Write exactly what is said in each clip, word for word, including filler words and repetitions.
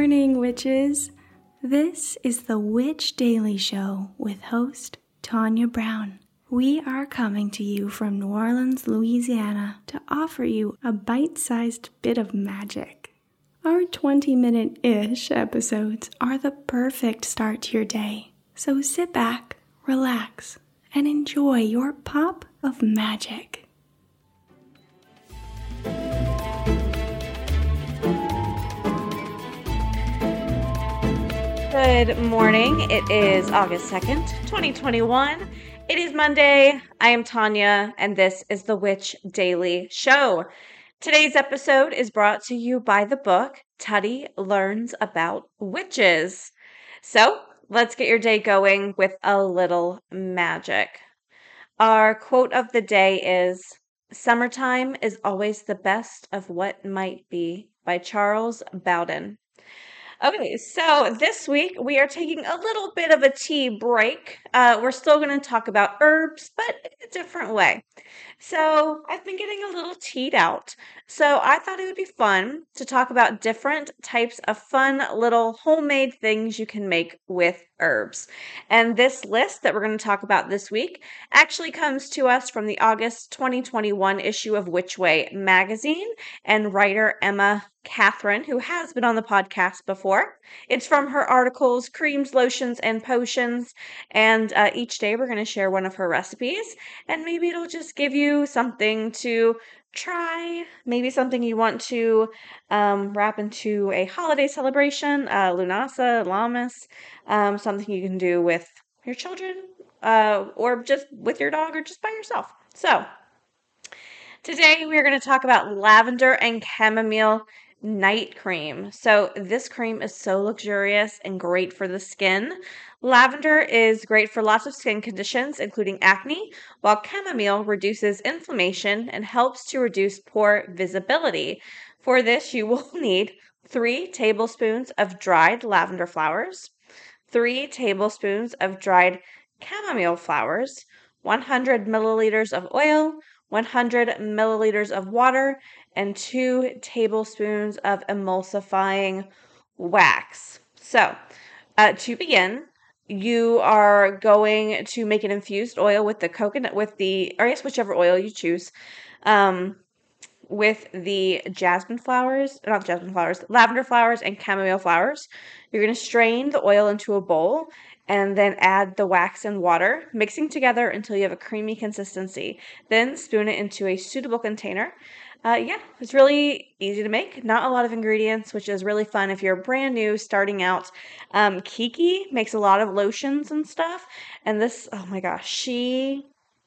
morning, witches. This is the Witch Daily Show with host Tanya Brown. We are coming to you from New Orleans, Louisiana, to offer you a bite-sized bit of magic. Our twenty-minute-ish episodes are the perfect start to your day. So sit back, relax, and enjoy your pop of magic. Good morning. It is August second, twenty twenty-one. It is Monday. I am Tanya, and this is the Witch Daily Show. Today's episode is brought to you by the book Tutty Learns About Witches. So let's get your day going with a little magic. Our quote of the day is, "Summertime is always the best of what might be," by Charles Bowden. Okay, so this week we are taking a little bit of a tea break. Uh, we're still going to talk about herbs, but in a different way. So I've been getting a little teed out. So I thought it would be fun to talk about different types of fun little homemade things you can make with herbs. And this list that we're going to talk about this week actually comes to us from the August twenty twenty-one issue of Which Way magazine and writer Emma Catherine, who has been on the podcast before. It's from her articles, Creams, Lotions, and Potions. And uh, each day we're going to share one of her recipes. And maybe it'll just give you something to try, maybe something you want to um, wrap into a holiday celebration, uh, Lunasa, Lammas, um, something you can do with your children, uh, or just with your dog, or just by yourself. So today we are going to talk about lavender and chamomile night cream. So this cream is so luxurious and great for the skin. Lavender is great for lots of skin conditions, including acne, while chamomile reduces inflammation and helps to reduce pore visibility. For this, you will need three tablespoons of dried lavender flowers, three tablespoons of dried chamomile flowers, one hundred milliliters of oil, one hundred milliliters of water, and two tablespoons of emulsifying wax. So, uh, to begin, you are going to make an infused oil with the coconut, with the, or I guess whichever oil you choose, um, with the jasmine flowers, not jasmine flowers, lavender flowers and chamomile flowers. You're going to strain the oil into a bowl and then add the wax and water, mixing together until you have a creamy consistency. Then spoon it into a suitable container. Uh, yeah, it's really easy to make. Not a lot of ingredients, which is really fun if you're brand new, starting out. Um, Kiki makes a lot of lotions and stuff. And this, oh my gosh, she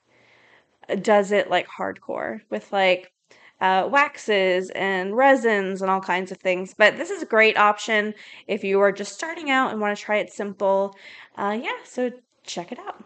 does it like hardcore with like uh, waxes and resins and all kinds of things. But this is a great option if you are just starting out and want to try it simple. Uh, yeah, so check it out.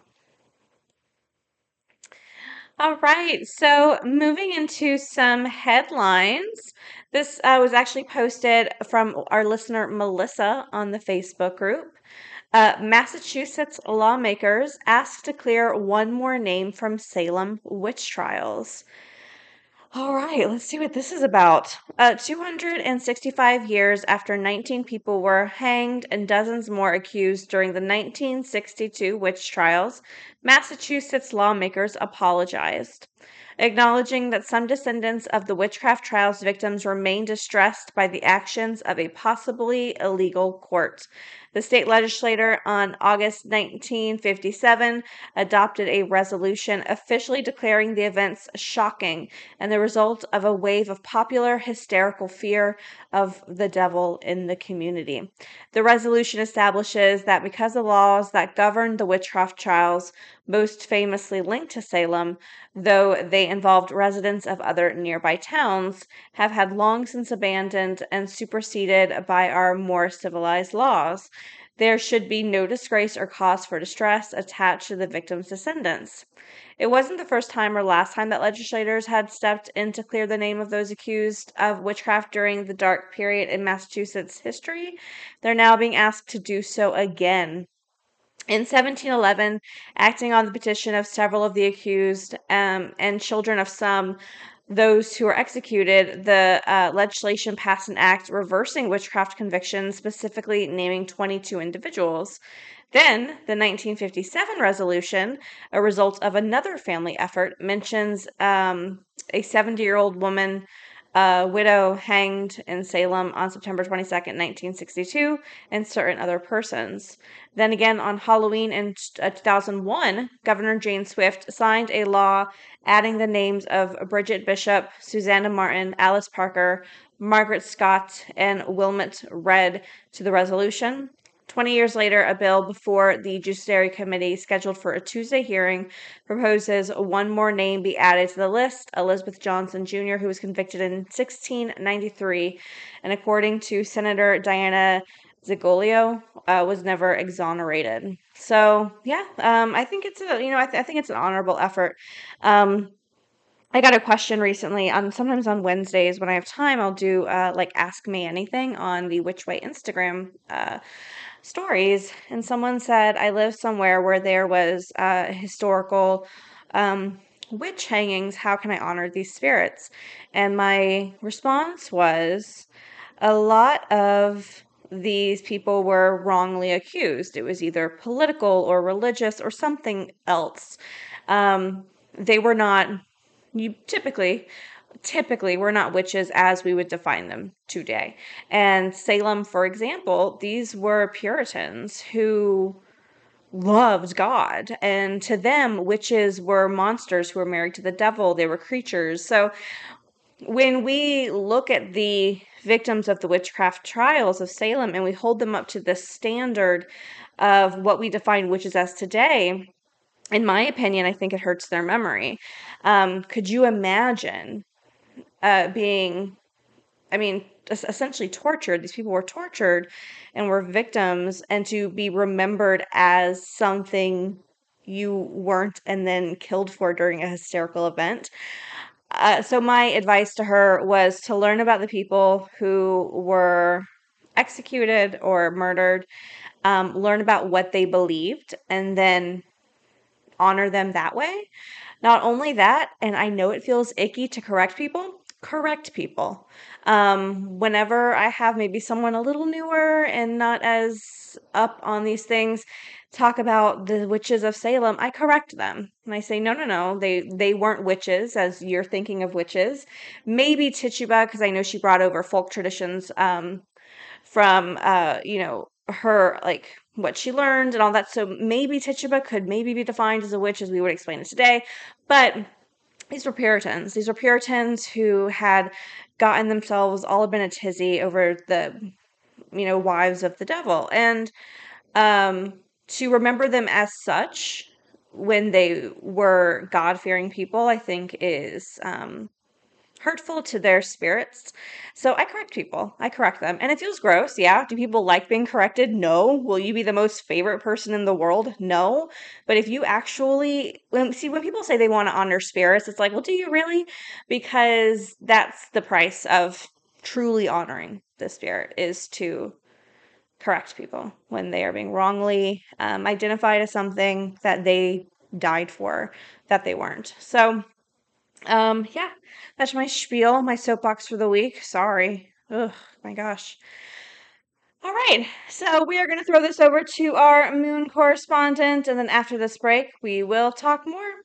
All right, so moving into some headlines. This uh, was actually posted from our listener Melissa on the Facebook group. Uh, Massachusetts lawmakers asked to clear one more name from Salem witch trials. All right, let's see what this is about. Uh, two hundred sixty-five years after nineteen people were hanged and dozens more accused during the nineteen sixty-two witch trials, Massachusetts lawmakers apologized, acknowledging that some descendants of the witchcraft trials victims remain distressed by the actions of a possibly illegal court. The state legislature on August nineteen fifty-seven adopted a resolution officially declaring the events shocking and the result of a wave of popular hysterical fear of the devil in the community. The resolution establishes that because the laws that govern the witchcraft trials, most famously linked to Salem, though they involved residents of other nearby towns, have had long since abandoned and superseded by our more civilized laws, there should be no disgrace or cause for distress attached to the victim's descendants. It wasn't the first time or last time that legislators had stepped in to clear the name of those accused of witchcraft during the dark period in Massachusetts history. They're now being asked to do so again. In seventeen eleven, acting on the petition of several of the accused um, and children of some, those who were executed, the uh, legislation passed an act reversing witchcraft convictions, specifically naming twenty-two individuals. Then, the nineteen fifty-seven resolution, a result of another family effort, mentions um, a seventy-year-old woman, uh, widow, hanged in Salem on September twenty-second, nineteen sixty-two, and certain other persons. Then again, on Halloween in two thousand one, Governor Jane Swift signed a law adding the names of Bridget Bishop, Susanna Martin, Alice Parker, Margaret Scott, and Wilmot Redd to the resolution. Twenty years later, a bill before the Judiciary Committee, scheduled for a Tuesday hearing, proposes one more name be added to the list, Elizabeth Johnson Junior, who was convicted in sixteen ninety-three, and according to Senator Diana Zigoglio, uh, was never exonerated. So, yeah, um, I think it's a, you know, I, th- I think it's an honorable effort. Um, I got a question recently on sometimes on Wednesdays when I have time, I'll do uh, like Ask Me Anything on the Witch Way Instagram uh, stories. And someone said, I live somewhere where there was uh, historical um, witch hangings. How can I honor these spirits? And my response was, a lot of these people were wrongly accused. It was either political or religious or something else. Um, they were not, you typically, typically were not witches as we would define them today. And Salem, for example, these were Puritans who loved God. And to them, witches were monsters who were married to the devil. They were creatures. So when we look at the victims of the witchcraft trials of Salem and we hold them up to the standard of what we define witches as today, in my opinion, I think it hurts their memory. Um, could you imagine uh, being, I mean, essentially tortured? These people were tortured and were victims, and to be remembered as something you weren't and then killed for during a hysterical event. Uh, so my advice to her was to learn about the people who were executed or murdered, um, learn about what they believed, and then honor them that way. Not only that, and I know it feels icky to correct people, correct people. Um, whenever I have maybe someone a little newer and not as up on these things talk about the witches of Salem, I correct them. And I say, no, no, no, they, they weren't witches as you're thinking of witches. Maybe Tituba, because I know she brought over folk traditions um, from, uh, you know, her, like, what she learned and all that. So maybe Tituba could maybe be defined as a witch as we would explain it today. But these were Puritans. These were Puritans who had gotten themselves all up in a tizzy over the, you know, wives of the devil. And um, to remember them as such when they were God-fearing people, I think is um, hurtful to their spirits. So I correct people. I correct them. And it feels gross. Yeah. Do people like being corrected? No. Will you be the most favorite person in the world? No. But if you actually, when, see, when people say they want to honor spirits, it's like, well, do you really? Because that's the price of truly honoring the spirit, is to correct people when they are being wrongly um, identified as something that they died for, that they weren't. So Um, yeah, that's my spiel, my soapbox for the week. Sorry. Ugh, my gosh. All right, so we are going to throw this over to our moon correspondent, and then after this break, we will talk more.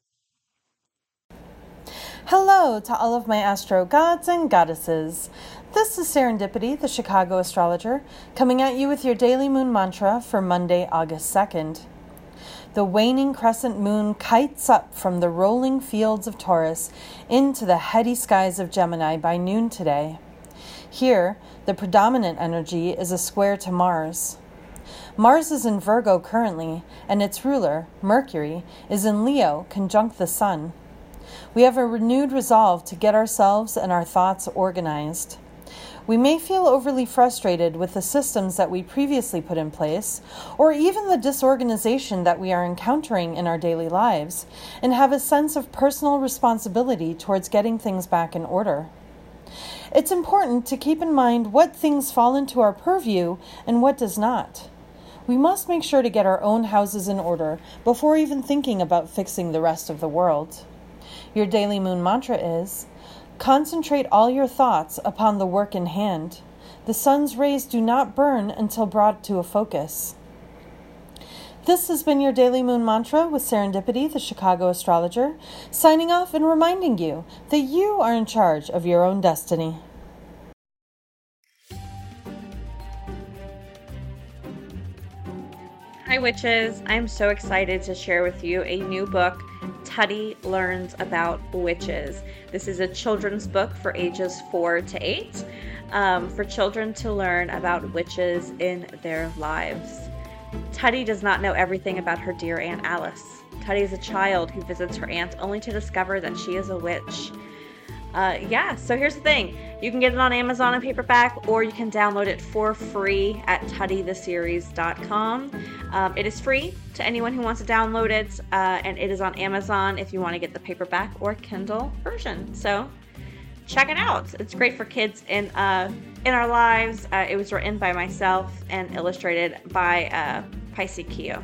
Hello to all of my astro gods and goddesses. This is Serendipity, the Chicago astrologer, coming at you with your daily moon mantra for Monday, August second. The waning crescent moon kites up from the rolling fields of Taurus into the heady skies of Gemini by noon today. Here, the predominant energy is a square to Mars. Mars is in Virgo currently, and its ruler, Mercury, is in Leo, conjunct the Sun. We have a renewed resolve to get ourselves and our thoughts organized. We may feel overly frustrated with the systems that we previously put in place, or even the disorganization that we are encountering in our daily lives, and have a sense of personal responsibility towards getting things back in order. It's important to keep in mind what things fall into our purview and what does not. We must make sure to get our own houses in order before even thinking about fixing the rest of the world. Your daily moon mantra is, Concentrate all your thoughts upon the work in hand. The sun's rays do not burn until brought to a focus. This has been your Daily Moon Mantra with Serendipity, the Chicago astrologer, signing off and reminding you that you are in charge of your own destiny. Hi, witches. I'm so excited to share with you a new book, Tutty Learns About Witches. This is a children's book for ages four to eight, um, for children to learn about witches in their lives. Tutty does not know everything about her dear Aunt Alice. Tutty is a child who visits her aunt only to discover that she is a witch. Uh, yeah, so here's the thing. You can get it on Amazon in paperback, or you can download it for free at tutty the series dot com. Um, it is free to anyone who wants to download it, uh, and it is on Amazon if you want to get the paperback or Kindle version. So check it out. It's great for kids in uh, in our lives. Uh, it was written by myself and illustrated by uh, Pisces Keo.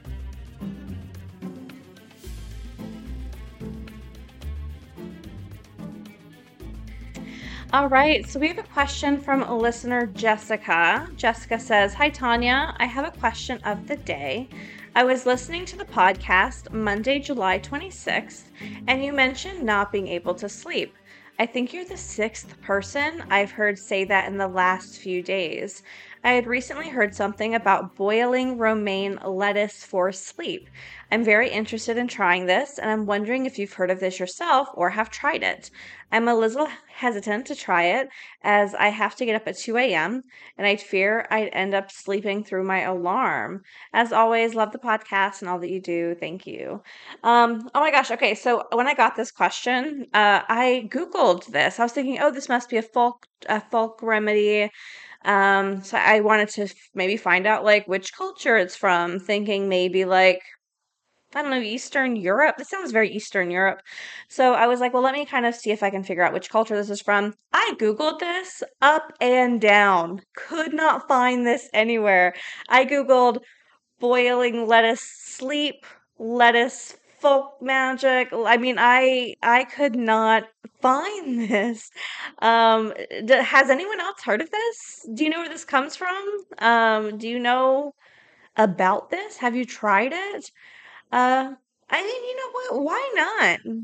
All right, so we have a question from a listener, Jessica. Jessica says, "Hi, Tanya. I have a question of the day. I was listening to the podcast Monday, July twenty-sixth, and you mentioned not being able to sleep. I think you're the sixth person I've heard say that in the last few days. I had recently heard something about boiling romaine lettuce for sleep. I'm very interested in trying this, and I'm wondering if you've heard of this yourself or have tried it. I'm a little hesitant to try it as I have to get up at two a.m. and I fear I'd end up sleeping through my alarm. As always, love the podcast and all that you do. Thank you." Um, oh my gosh. Okay. So when I got this question, uh, I Googled this. I was thinking, oh, this must be a folk, a folk remedy. Um, so I wanted to f- maybe find out like which culture it's from, thinking maybe like, I don't know, Eastern Europe. This sounds very Eastern Europe. So I was like, well, let me kind of see if I can figure out which culture this is from. I Googled this up and down. Could not find this anywhere. I Googled boiling lettuce sleep, lettuce folk magic. I mean, I I could not find this. Um, d- has anyone else heard of this? Do you know where this comes from? Um, do you know about this? Have you tried it? Uh, I mean, you know what? Why not?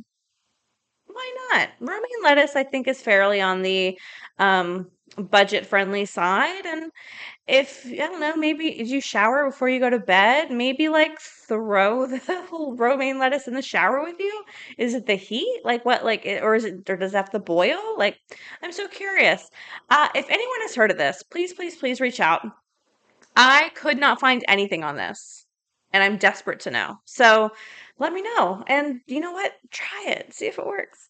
Why not? Romaine lettuce, I think, is fairly on the um budget-friendly side, and if I don't know, maybe if you shower before you go to bed, maybe like throw the whole romaine lettuce in the shower with you. Is it the heat? Like what? Like, it- or is it? Or does it have to boil? Like, I'm so curious. Uh, if anyone has heard of this, please, please, please reach out. I could not find anything on this, and I'm desperate to know. So let me know. And you know what? Try it. See if it works.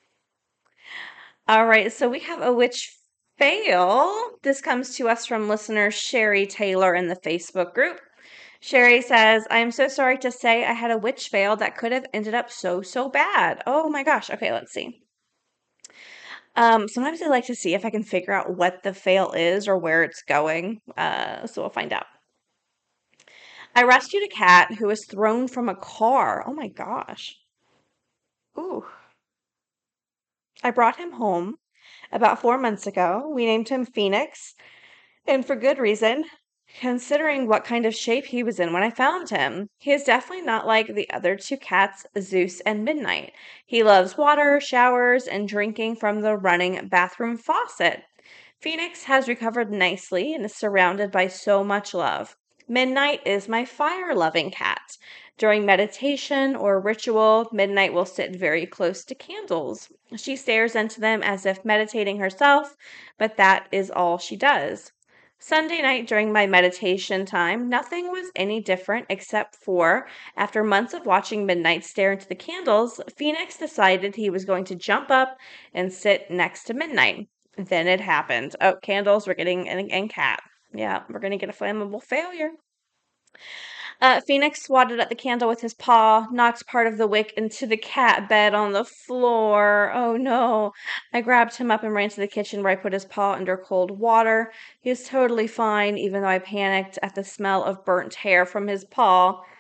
All right, so we have a witch fail. This comes to us from listener Sherry Taylor in the Facebook group. Sherry says, "I am so sorry to say I had a witch fail that could have ended up so, so bad." Oh my gosh. Okay, let's see. Um, sometimes I like to see if I can figure out what the fail is or where it's going. Uh, so we'll find out. "I rescued a cat who was thrown from a car." Oh my gosh. Ooh. "I brought him home about four months ago. We named him Phoenix. And for good reason, considering what kind of shape he was in when I found him. He is definitely not like the other two cats, Zeus and Midnight. He loves water, showers, and drinking from the running bathroom faucet. Phoenix has recovered nicely and is surrounded by so much love. Midnight is my fire-loving cat. During meditation or ritual, Midnight will sit very close to candles. She stares into them as if meditating herself, but that is all she does. Sunday night during my meditation time, nothing was any different except for, after months of watching Midnight stare into the candles, Phoenix decided he was going to jump up and sit next to Midnight. Then it happened. Oh, candles, we're getting, and, and cat. Yeah, we're going to get a flammable failure. Uh, Phoenix swatted at the candle with his paw, knocked part of the wick into the cat bed on the floor. Oh no. I grabbed him up and ran to the kitchen where I put his paw under cold water. He is totally fine, even though I panicked at the smell of burnt hair from his paw.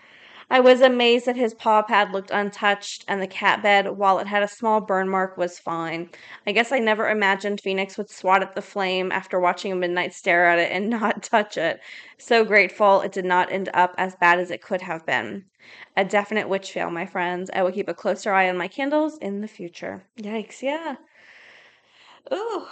I was amazed that his paw pad looked untouched, and the cat bed, while it had a small burn mark, was fine. I guess I never imagined Phoenix would swat at the flame after watching a midnight stare at it and not touch it. So grateful it did not end up as bad as it could have been. A definite witch fail, my friends. I will keep a closer eye on my candles in the future. Yikes, yeah. Ooh.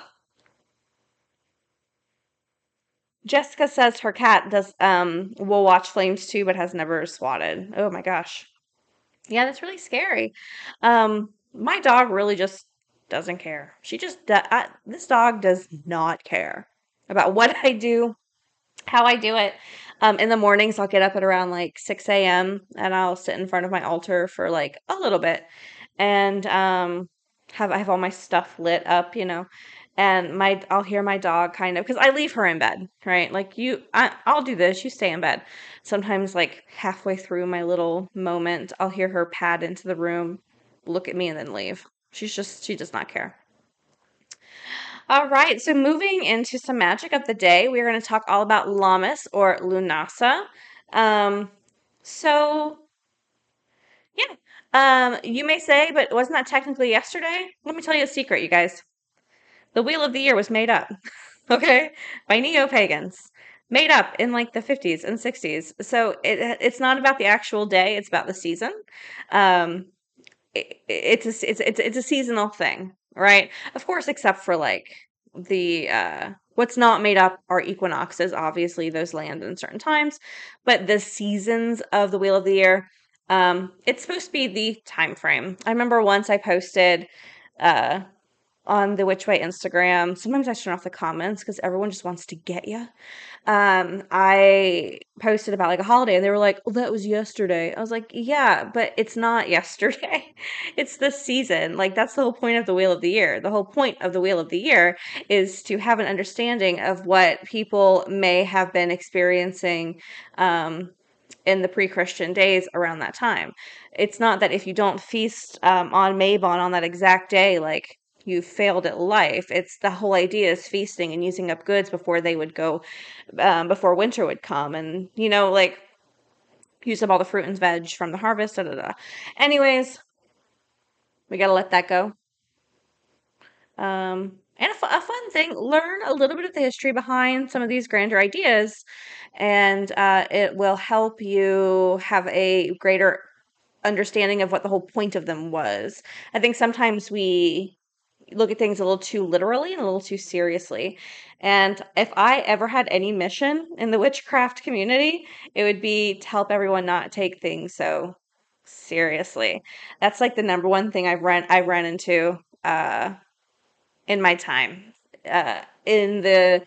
Jessica says her cat does um will watch flames too, but has never swatted. Oh my gosh. Yeah, that's really scary. Um, my dog really just doesn't care. She just do- I, this dog does not care about what I do, how I do it. Um, in the mornings, I'll get up at around like six a m and I'll sit in front of my altar for like a little bit, and um, have I have all my stuff lit up, you know, and my I'll hear my dog kind of because I leave her in bed, right? Like you, I, I'll do this. You stay in bed. Sometimes, like halfway through my little moment, I'll hear her pad into the room, look at me, and then leave. She's just she does not care. All right, so moving into some magic of the day, we're going to talk all about Lammas or Lunasa. Um, so yeah, um, you may say, but wasn't that technically yesterday? Let me tell you a secret, you guys. The Wheel of the Year was made up, okay, by neo-pagans. Made up in like the fifties and sixties. So it it's not about the actual day, it's about the season. Um, it, it's a it's it's it's a seasonal thing, right? Of course, except for like the uh what's not made up are equinoxes. Obviously, those land in certain times, but the seasons of the Wheel of the Year, um, it's supposed to be the time frame. I remember once I posted uh on the Which Way Instagram. Sometimes I turn off the comments because everyone just wants to get you. Um, I posted about like a holiday and they were like, "Oh, that was yesterday." I was like, "Yeah, but it's not yesterday. It's the season. Like that's the whole point of the Wheel of the Year. The whole point of the Wheel of the Year is to have an understanding of what people may have been experiencing um in the pre-Christian days around that time. It's not that if you don't feast um, on Mabon on that exact day, like you failed at life. It's the whole idea is feasting and using up goods before they would go, um, before winter would come, and you know, like use up all the fruit and veg from the harvest. Da, da, da. Anyways, we gotta let that go. Um, and a, fu- a fun thing, learn a little bit of the history behind some of these grander ideas, and uh, it will help you have a greater understanding of what the whole point of them was. I think sometimes we look at things a little too literally and a little too seriously. And if I ever had any mission in the witchcraft community, it would be to help everyone not take things so seriously. That's like the number one thing I've run I ran into uh in my time uh in the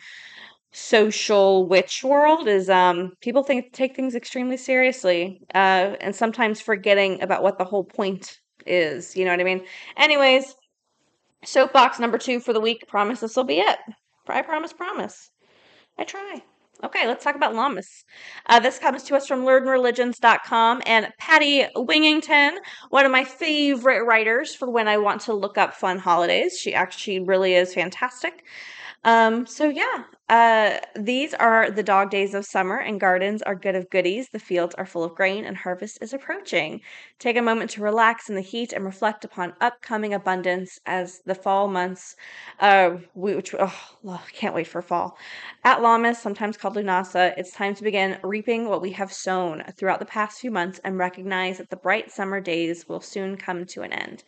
social witch world is um people think take things extremely seriously uh and sometimes forgetting about what the whole point is, you know what I mean? Anyways, soapbox number two for the week. Promise this will be it. I promise, promise. I try. Okay, let's talk about llamas. Uh, this comes to us from learn religions dot com and Patty Wingington, one of my favorite writers for when I want to look up fun holidays. She actually really is fantastic. Um, so yeah, uh, these are the dog days of summer, and gardens are good of goodies. The fields are full of grain, and harvest is approaching. Take a moment to relax in the heat and reflect upon upcoming abundance as the fall months, uh, which oh, can't wait for fall. At Lammas, sometimes called Lunasa, it's time to begin reaping what we have sown throughout the past few months and recognize that the bright summer days will soon come to an end.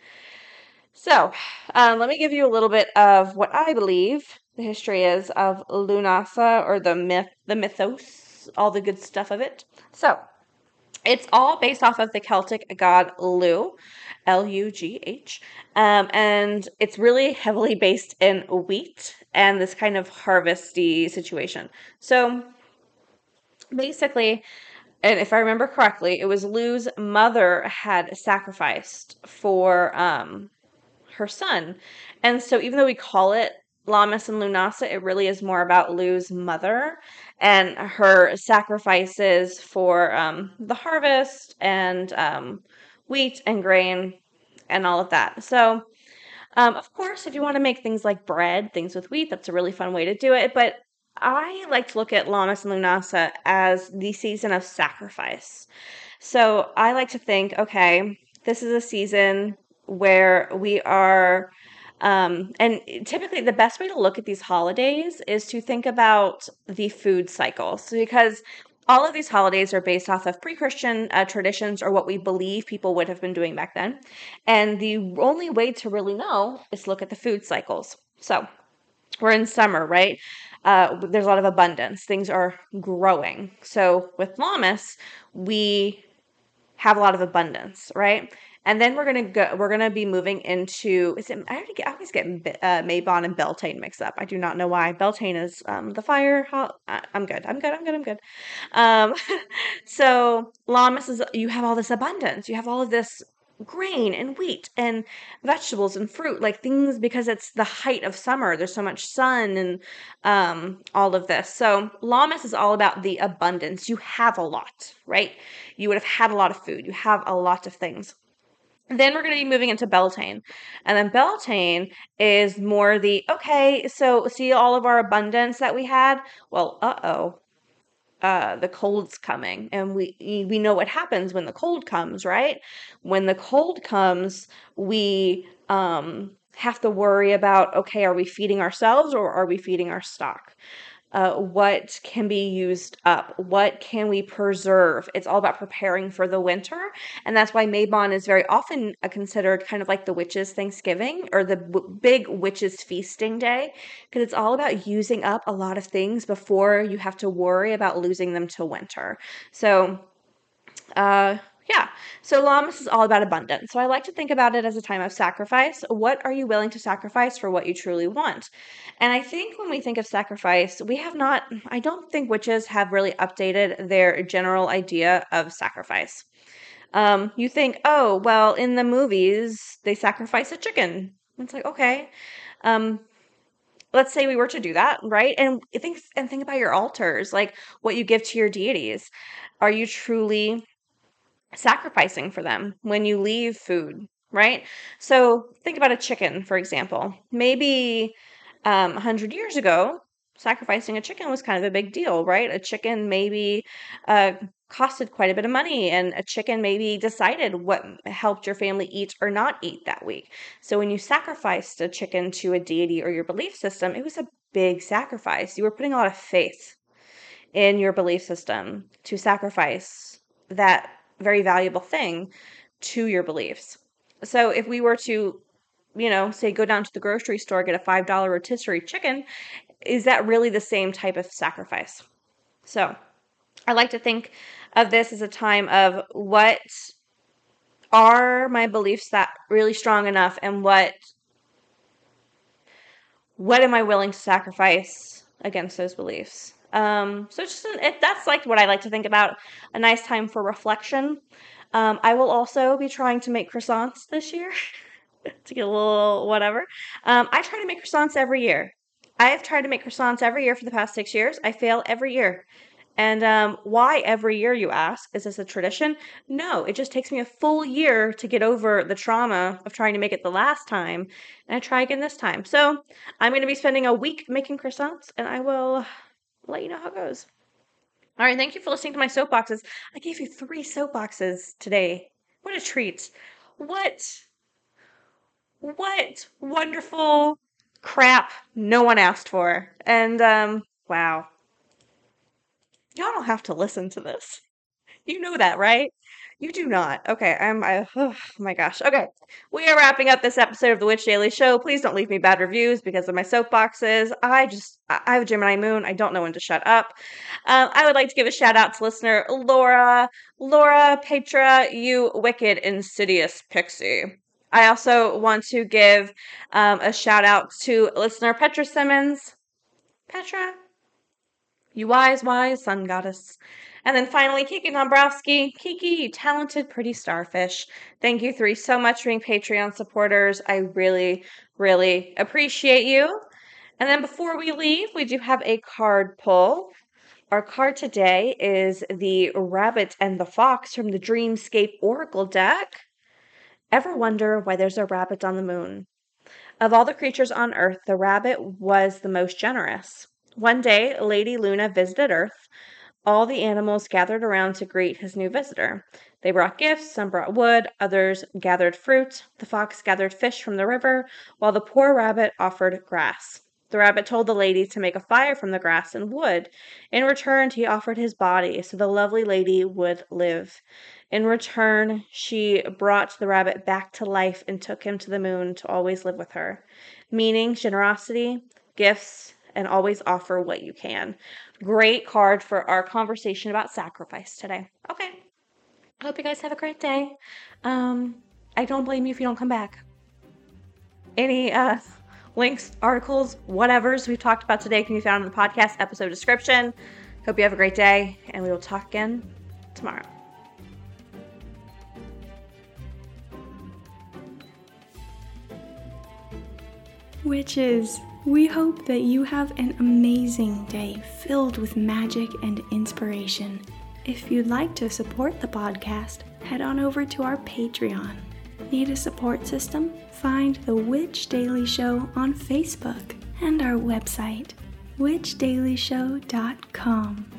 So, um, let me give you a little bit of what I believe the history is of Lunasa, or the myth, the mythos, all the good stuff of it. So, it's all based off of the Celtic god Lu, L U G H, um, and it's really heavily based in wheat and this kind of harvesty situation. So, basically, and if I remember correctly, it was Lu's mother had sacrificed for um, her son. And so even though we call it Lammas and Lunasa, it really is more about Lu's mother and her sacrifices for um, the harvest and um, wheat and grain and all of that. So, um, of course, if you want to make things like bread, things with wheat, that's a really fun way to do it. But I like to look at Lammas and Lunasa as the season of sacrifice. So I like to think, okay, this is a season where we are, um, and typically the best way to look at these holidays is to think about the food cycles because all of these holidays are based off of pre-Christian uh, traditions or what we believe people would have been doing back then. And the only way to really know is look at the food cycles. So we're in summer, right? Uh, there's a lot of abundance. Things are growing. So with Lammas, we have a lot of abundance, right? And then we're gonna go. We're gonna be moving into. Is it? I already get. I always get uh, Mabon and Beltane mixed up. I do not know why. Beltane is um, the fire. Ho- I, I'm good. I'm good. I'm good. I'm good. Um, so Lammas is. You have all this abundance. You have all of this grain and wheat and vegetables and fruit, like things because it's the height of summer. There's so much sun and um, all of this. So Lammas is all about the abundance. You have a lot, right? You would have had a lot of food. You have a lot of things. Then we're going to be moving into Beltane. And then Beltane is more the, okay, so see all of our abundance that we had? Well, uh-oh. Uh, the cold's coming, and we we know what happens when the cold comes, right? When the cold comes, we um, have to worry about, okay, are we feeding ourselves or are we feeding our stock? Uh, what can be used up? What can we preserve? It's all about preparing for the winter. And that's why Mabon is very often uh, considered kind of like the witches' Thanksgiving or the w- big witches' feasting day, because it's all about using up a lot of things before you have to worry about losing them to winter. So, uh, yeah. So Lammas is all about abundance. So I like to think about it as a time of sacrifice. What are you willing to sacrifice for what you truly want? And I think when we think of sacrifice, we have not, I don't think witches have really updated their general idea of sacrifice. Um, you think, oh, well, in the movies, they sacrifice a chicken. It's like, okay. Um, let's say we were to do that, right? And think and think about your altars, like what you give to your deities. Are you truly sacrificing for them when you leave food, right? So think about a chicken, for example. Maybe um, one hundred years ago, sacrificing a chicken was kind of a big deal, right? A chicken maybe uh, costed quite a bit of money, and a chicken maybe decided what helped your family eat or not eat that week. So when you sacrificed a chicken to a deity or your belief system, it was a big sacrifice. You were putting a lot of faith in your belief system to sacrifice that very valuable thing to your beliefs. So if we were to, you know, say go down to the grocery store, get a five dollar rotisserie chicken, is that really the same type of sacrifice? So I like to think of this as a time of what are my beliefs that really strong enough, and what what am I willing to sacrifice against those beliefs? Um, so it's just an, it, that's like what I like to think about. A nice time for reflection. Um, I will also be trying to make croissants this year to get a little whatever. Um, I try to make croissants every year. I have tried to make croissants every year for the past six years. I fail every year. And um, why every year, you ask? Is this a tradition? No, it just takes me a full year to get over the trauma of trying to make it the last time, and I try again this time. So I'm going to be spending a week making croissants, and I will let you know how it goes. All right, thank you for listening to my soapboxes. I gave you three soapboxes today. What a treat. What, what wonderful crap no one asked for. And um, wow. Y'all don't have to listen to this. You know that, right? You do not. Okay, I'm. I, oh my gosh. Okay, we are wrapping up this episode of the Witch Daily Show. Please don't leave me bad reviews because of my soapboxes. I just, I I have a Gemini moon. I don't know when to shut up. Um, I would like to give a shout out to listener Laura, Laura Petra, you wicked, insidious pixie. I also want to give um, a shout out to listener Petra Simmons. Petra, you wise, wise sun goddess. And then finally, Kiki Dombrowski. Kiki, you talented, pretty starfish. Thank you three so much for being Patreon supporters. I really, really appreciate you. And then before we leave, we do have a card pull. Our card today is the Rabbit and the Fox from the Dreamscape Oracle deck. Ever wonder why there's a rabbit on the moon? Of all the creatures on Earth, the rabbit was the most generous. One day, Lady Luna visited Earth, All the animals gathered around to greet his new visitor. They brought gifts, some brought wood, others gathered fruit. The fox gathered fish from the river, while the poor rabbit offered grass. The rabbit told the lady to make a fire from the grass and wood. In return, he offered his body so the lovely lady would live. In return, she brought the rabbit back to life and took him to the moon to always live with her. Meaning, generosity, gifts, and always offer what you can. Great card for our conversation about sacrifice today. Okay. I hope you guys have a great day. Um, I don't blame you if you don't come back. Any uh, links, articles, whatevers we've talked about today can be found in the podcast episode description. Hope you have a great day, and we will talk again tomorrow. Witches, we hope that you have an amazing day filled with magic and inspiration. If you'd like to support the podcast, head on over to our Patreon. Need a support system? Find The Witch Daily Show on Facebook and our website, witch daily show dot com.